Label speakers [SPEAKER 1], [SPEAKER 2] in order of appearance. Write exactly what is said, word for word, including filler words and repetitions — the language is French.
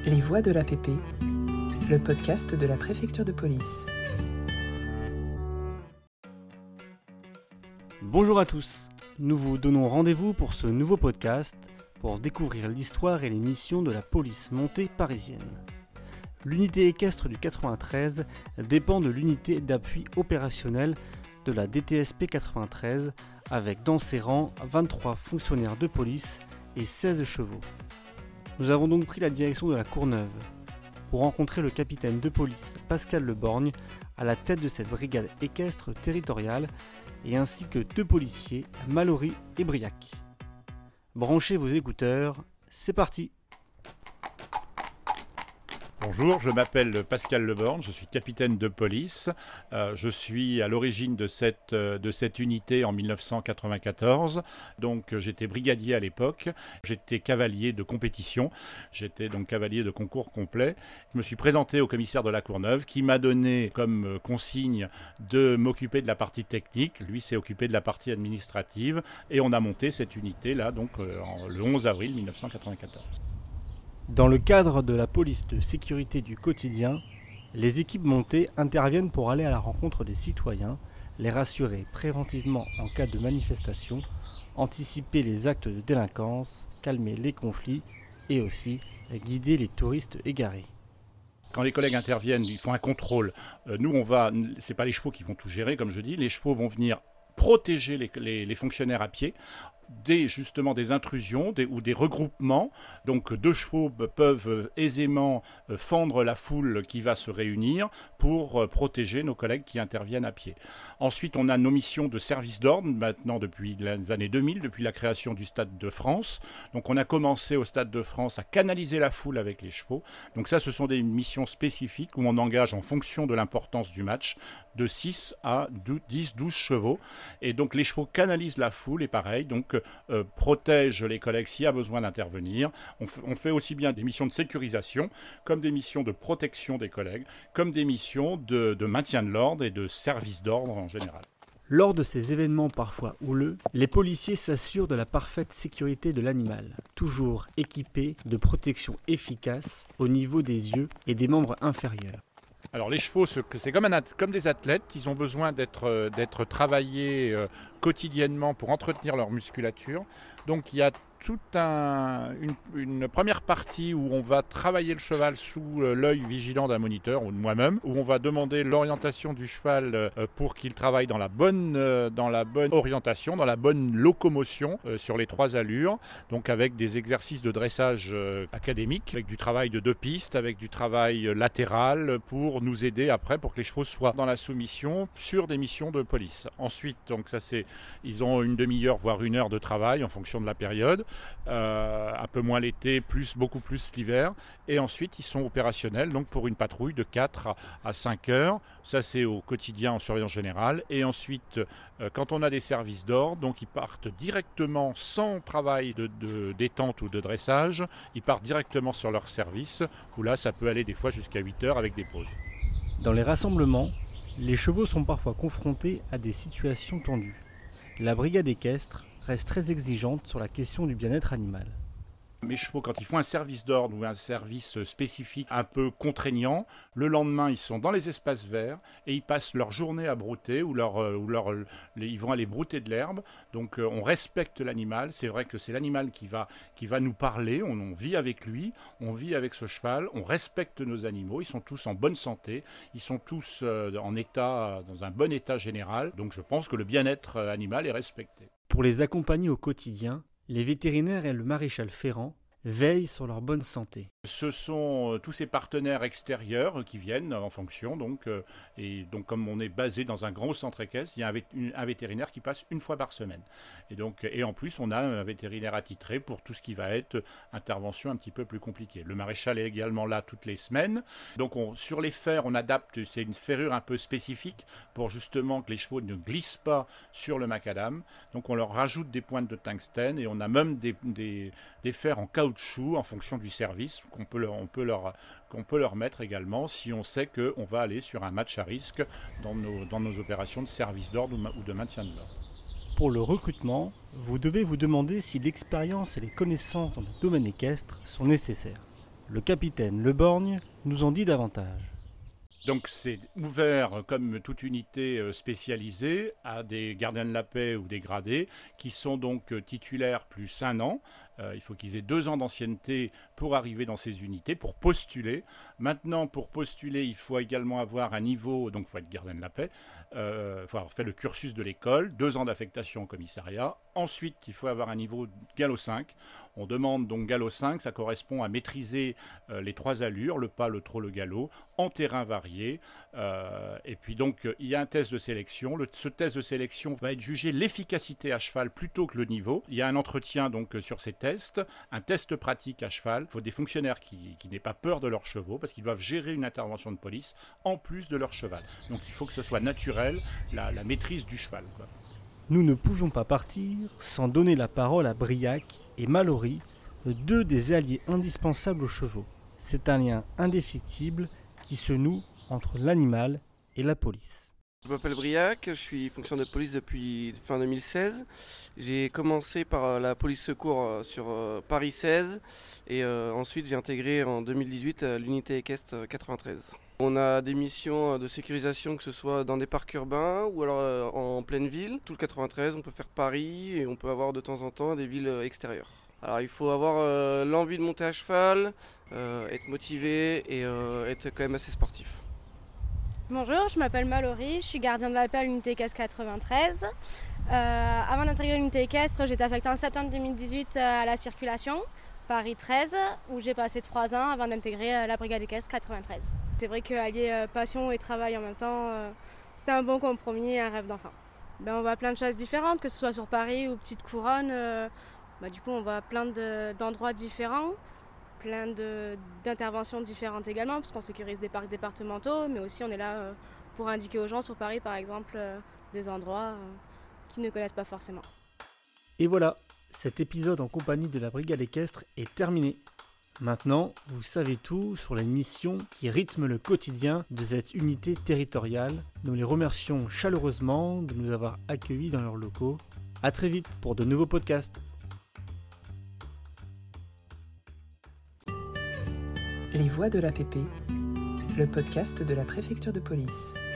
[SPEAKER 1] Les Voix de l'A P P, le podcast de la préfecture de police.
[SPEAKER 2] Bonjour à tous, nous vous donnons rendez-vous pour ce nouveau podcast pour découvrir l'histoire et les missions de la police montée parisienne. L'unité équestre du quatre-vingt-treize dépend de l'unité d'appui opérationnel de la D T S P quatre-vingt-treize avec dans ses rangs vingt-trois fonctionnaires de police et seize chevaux. Nous avons donc pris la direction de la Courneuve pour rencontrer le capitaine de police Pascal Leborgne à la tête de cette brigade équestre territoriale et ainsi que deux policiers, Mallory et Briac. Branchez vos écouteurs, c'est parti!
[SPEAKER 3] Bonjour, je m'appelle Pascal Leborgne, je suis capitaine de police. Euh, je suis à l'origine de cette, de cette unité en mille neuf cent quatre-vingt-quatorze. Donc j'étais brigadier à l'époque, j'étais cavalier de compétition, j'étais donc cavalier de concours complet. Je me suis présenté au commissaire de la Courneuve qui m'a donné comme consigne de m'occuper de la partie technique. Lui s'est occupé de la partie administrative et on a monté cette unité-là donc euh, le onze avril mille neuf cent quatre-vingt-quatorze.
[SPEAKER 2] Dans le cadre de la police de sécurité du quotidien, les équipes montées interviennent pour aller à la rencontre des citoyens, les rassurer préventivement en cas de manifestation, anticiper les actes de délinquance, calmer les conflits et aussi guider les touristes égarés.
[SPEAKER 3] Quand les collègues interviennent, ils font un contrôle. Euh, nous, on va, c'est pas les chevaux qui vont tout gérer, comme je dis, les chevaux vont venir protéger les, les, les fonctionnaires à pied des justement des intrusions des, ou des regroupements. Donc deux chevaux peuvent aisément fendre la foule qui va se réunir pour protéger nos collègues qui interviennent à pied. Ensuite, on a nos missions de service d'ordre maintenant depuis les années deux mille, depuis la création du Stade de France. Donc on a commencé au Stade de France à canaliser la foule avec les chevaux. Donc ça, ce sont des missions spécifiques où on engage en fonction de l'importance du match de six à dix, douze chevaux. Et donc les chevaux canalisent la foule et pareil, donc Euh, protège les collègues s'il y a besoin d'intervenir. On, f- on fait aussi bien des missions de sécurisation, comme des missions de protection des collègues, comme des missions de, de maintien de l'ordre et de service d'ordre en général.
[SPEAKER 2] Lors de ces événements parfois houleux, les policiers s'assurent de la parfaite sécurité de l'animal, toujours équipés de protections efficaces au niveau des yeux et des membres inférieurs.
[SPEAKER 3] Alors les chevaux, c'est comme, un, comme des athlètes, ils ont besoin d'être, d'être travaillés euh, quotidiennement pour entretenir leur musculature. Donc il y a toute un, une, une première partie où on va travailler le cheval sous euh, l'œil vigilant d'un moniteur ou de moi-même, où on va demander l'orientation du cheval euh, pour qu'il travaille dans la bonne, euh, dans la bonne orientation, dans la bonne locomotion euh, sur les trois allures, donc avec des exercices de dressage euh, académique, avec du travail de deux pistes, avec du travail euh, latéral pour nous aider après pour que les chevaux soient dans la soumission sur des missions de police. Ensuite, donc ça c'est, ils ont une demi-heure voire une heure de travail en fonction de la période. Euh, un peu moins l'été, plus, beaucoup plus l'hiver. Et ensuite, ils sont opérationnels donc pour une patrouille de quatre à cinq heures. Ça, c'est au quotidien en surveillance générale. Et ensuite, euh, quand on a des services d'ordre, donc ils partent directement sans travail de, de détente ou de dressage. Ils partent directement sur leur service, où là, ça peut aller des fois jusqu'à huit heures avec des pauses.
[SPEAKER 2] Dans les rassemblements, les chevaux sont parfois confrontés à des situations tendues. La brigade équestre reste très exigeante sur la question du bien-être animal.
[SPEAKER 3] Mes chevaux, quand ils font un service d'ordre ou un service spécifique un peu contraignant, le lendemain, ils sont dans les espaces verts et ils passent leur journée à brouter ou, leur, ou leur, les, ils vont aller brouter de l'herbe. Donc on respecte l'animal. C'est vrai que c'est l'animal qui va, qui va nous parler. On, on vit avec lui, on vit avec ce cheval, on respecte nos animaux. Ils sont tous en bonne santé, ils sont tous en état, dans un bon état général. Donc je pense que le bien-être animal est respecté.
[SPEAKER 2] Pour les accompagner au quotidien, les vétérinaires et le maréchal Ferrand veillent sur leur bonne santé.
[SPEAKER 3] Ce sont tous ces partenaires extérieurs qui viennent en fonction. Donc, euh, et donc, comme on est basé dans un grand centre équestre, il y a un, vé- un vétérinaire qui passe une fois par semaine. Et, donc, et en plus, on a un vétérinaire attitré pour tout ce qui va être intervention un petit peu plus compliquée. Le maréchal est également là toutes les semaines. Donc, on, sur les fers, on adapte, c'est une ferrure un peu spécifique pour justement que les chevaux ne glissent pas sur le macadam. Donc, on leur rajoute des pointes de tungstène et on a même des, des, des fers en caoutchouc en fonction du service qu'on peut leur, on peut leur, qu'on peut leur mettre également si on sait qu'on va aller sur un match à risque dans nos, dans nos opérations de service d'ordre ou, ma, ou de maintien de l'ordre.
[SPEAKER 2] Pour le recrutement, vous devez vous demander si l'expérience et les connaissances dans le domaine équestre sont nécessaires. Le capitaine Leborgne nous en dit davantage.
[SPEAKER 3] Donc c'est ouvert comme toute unité spécialisée à des gardiens de la paix ou des gradés qui sont donc titulaires plus un an. Euh, il faut qu'ils aient deux ans d'ancienneté pour arriver dans ces unités, pour postuler. Maintenant, pour postuler, il faut également avoir un niveau, donc il faut être gardien de la paix, il euh, faut avoir fait le cursus de l'école, deux ans d'affectation au commissariat. Ensuite, il faut avoir un niveau Gallo cinq. On demande donc Gallo cinq, ça correspond à maîtriser euh, les trois allures, le pas, le trot, le galop, en terrain varié. Euh, et puis donc, il y a un test de sélection. Le, ce test de sélection va être jugé l'efficacité à cheval plutôt que le niveau. Il y a un entretien donc sur ces tests, un test pratique à cheval. Il faut des fonctionnaires qui, qui n'aient pas peur de leurs chevaux parce qu'ils doivent gérer une intervention de police en plus de leur cheval. Donc il faut que ce soit naturel, la, la maîtrise du cheval, quoi.
[SPEAKER 2] Nous ne pouvions pas partir sans donner la parole à Briac et Mallory, deux des alliés indispensables aux chevaux. C'est un lien indéfectible qui se noue entre l'animal et la police.
[SPEAKER 4] Je m'appelle Briac, je suis fonctionnaire de police depuis fin deux mille seize. J'ai commencé par la police secours sur Paris seize et euh, ensuite j'ai intégré en deux mille dix-huit l'unité équestre quatre-vingt-treize. On a des missions de sécurisation que ce soit dans des parcs urbains ou alors en pleine ville. Tout le quatre-vingt-treize, on peut faire Paris et on peut avoir de temps en temps des villes extérieures. Alors il faut avoir euh, l'envie de monter à cheval, euh, être motivé et euh, être quand même assez sportif.
[SPEAKER 5] Bonjour, je m'appelle Mallory, je suis gardien de la paix à l'unité équestre quatre-vingt-treize. Euh, avant d'intégrer l'unité équestre, j'étais affectée en septembre deux mille dix-huit à la circulation, Paris treize, où j'ai passé trois ans avant d'intégrer la brigade équestre quatre-vingt-treize. C'est vrai qu'allier passion et travail en même temps, euh, c'était un bon compromis et un rêve d'enfant. Ben, on voit plein de choses différentes, que ce soit sur Paris ou Petite Couronne. Euh, ben, du coup, on voit plein de, d'endroits différents. Plein de, d'interventions différentes également, parce qu'on sécurise des parcs départementaux, mais aussi on est là euh, pour indiquer aux gens sur Paris, par exemple, euh, des endroits euh, qu'ils ne connaissent pas forcément.
[SPEAKER 2] Et voilà, cet épisode en compagnie de la brigade équestre est terminé. Maintenant, vous savez tout sur les missions qui rythment le quotidien de cette unité territoriale. Nous les remercions chaleureusement de nous avoir accueillis dans leurs locaux. À très vite pour de nouveaux podcasts.
[SPEAKER 1] Les Voix de l'A P P, le podcast de la préfecture de police.